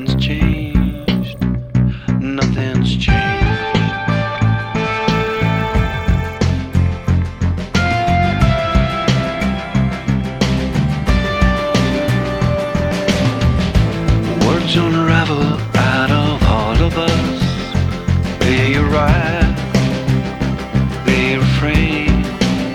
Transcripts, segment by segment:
nothing's changed. Nothing's changed. Words unravel out of all of us. They arrive, they refrain.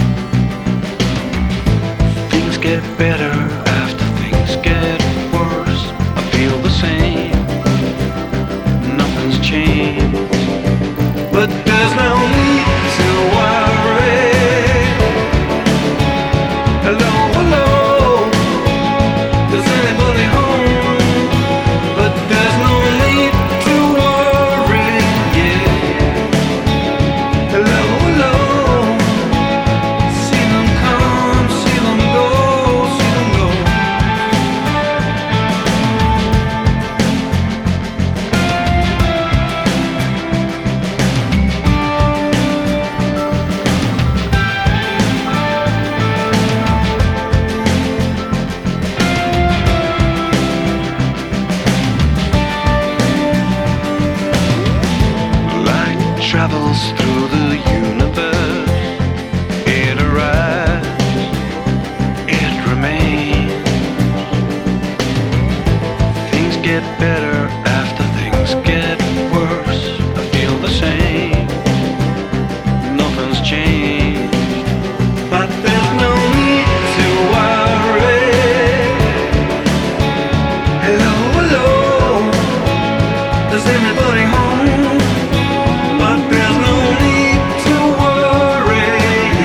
Things get better after things get worse. I feel the same. Nothing's changed, but there's no need to worry. Hello, hello. Does anybody home? But there's no need to worry. Yeah. Hello, hello. See them come, see them go, see them go. Light travels through the universe. It arrives, it remains. Things get better after things get worse. I feel the same. Nothing's changed, but there's no need to worry. Hello, hello. Does anybody home? But there's no need to worry.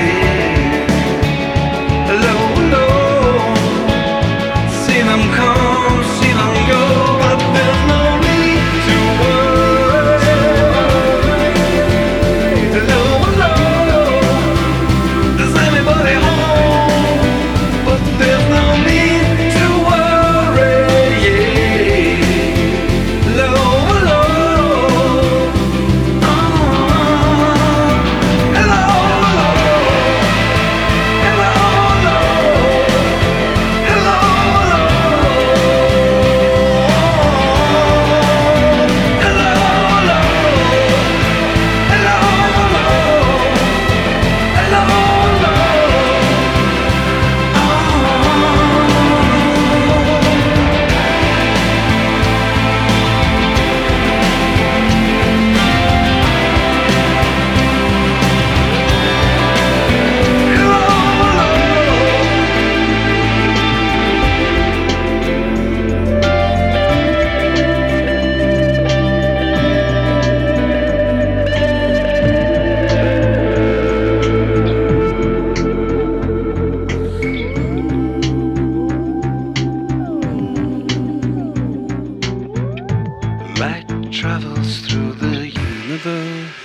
Hello, hello. See them come, see them go. But there's no need to worry. Hello, hello. Does anybody home? But there's no need to worry. Hello, hello. Light travels through the universe.